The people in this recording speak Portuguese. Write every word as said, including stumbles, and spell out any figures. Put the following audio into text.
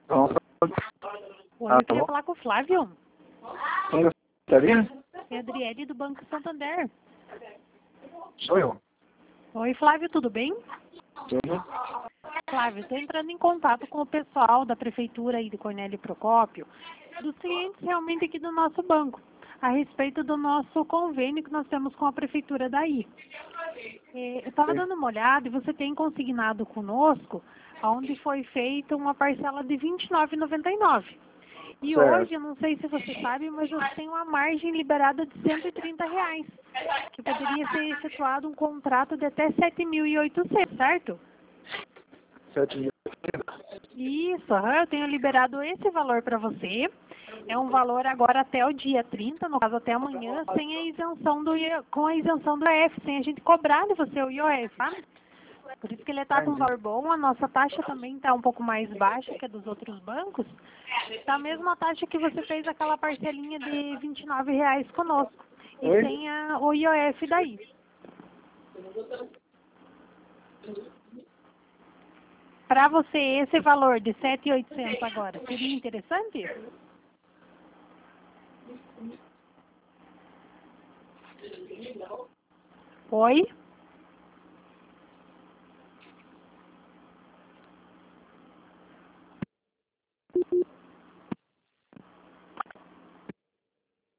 Pronto. Oi, eu queria falar com o Flávio. Quem gostaria? É a Adriele do Banco Santander. Sou eu. Oi, Flávio, tudo bem? Tudo? Flávio, estou entrando em contato com o pessoal da Prefeitura aí de Cornélio Procópio, dos clientes realmente aqui do nosso banco, a respeito do nosso convênio que nós temos com a Prefeitura daí. É, eu estava dando uma olhada e você tem consignado conosco, onde foi feita uma parcela de vinte e nove reais e noventa e nove centavos. E Certo. hoje, eu não sei se você sabe, mas eu tenho uma margem liberada de cento e trinta reais, que poderia ser efetuado um contrato de até sete mil e oitocentos, certo? Sete mil. Isso, aham, eu tenho liberado esse valor para você. É um valor agora até o dia trinta, no caso até amanhã, sem a isenção do, I- com a isenção do I O F, sem a gente cobrar de você o I O F, tá? Por isso que ele está com um valor bom, a nossa taxa também está um pouco mais baixa que a dos outros bancos. Está a mesma taxa que você fez aquela parcelinha de vinte e nove reais conosco. E Oi? sem a, o I O F daí. Para você, esse valor de sete mil e oitocentos agora, seria interessante? Oi?